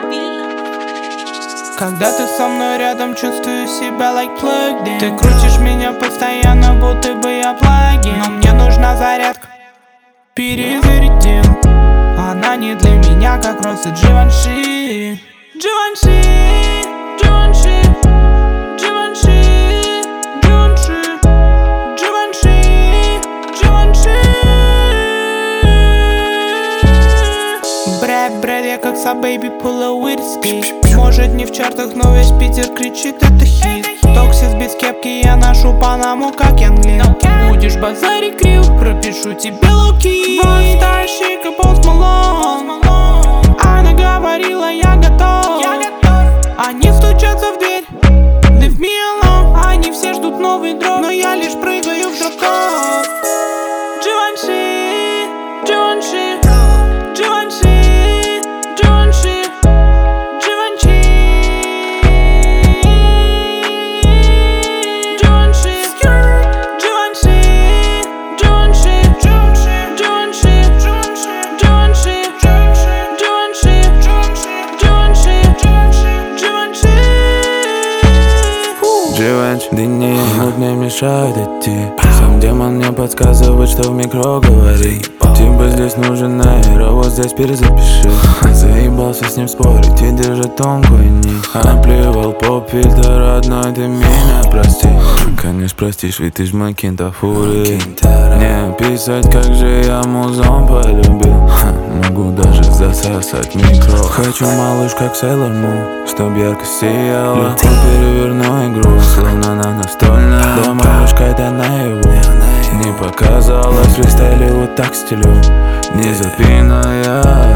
Когда ты со мной рядом, чувствую себя like plugged in. Ты крутишь меня постоянно, будто бы я плагин. Но мне нужна зарядка, перезарядим. Она не для меня, как просто Givenchy. Givenchy, Givenchy, Givenchy, Givenchy, Givenchy, Givenchy. Бред, я как Сабэйби пула Уирский. Может не в чартах, но весь Питер кричит, это хит. Токсис без кепки, я ношу Панаму, как Янглин. Будешь базарить крил, пропишу тебе луки. Rockstar chic, Post Malone. Она говорила, я готов. Они стучатся в дверь, leave me alone. Они все ждут новый дроп, но я лишь прыгаю в дроп-код. Givenchy, Givenchy, Givenchy, Givenchy, Givenchy, Givenchy, Givenchy, Givenchy, Givenchy, Givenchy, дни мне мешают идти. Сам демон мне подсказывает, что в микро говорит. Типа здесь нужен аэровоз, здесь перезапиши. Заебался с ним спорить и держать тонкую нить. Наплевал поп-фильтр родной, ты меня прости. Конечно простишь, ведь ты ж мой кинтафури. Не описать, как же я музон полюбил. Могу даже засосать микро. Хочу малыш, как Sailor Moon, чтоб ярко сияла. Легко переверну игру, словно она настольная. Да, малышка, это наяву не показалось. Фристайле вот так стилю, не запиная.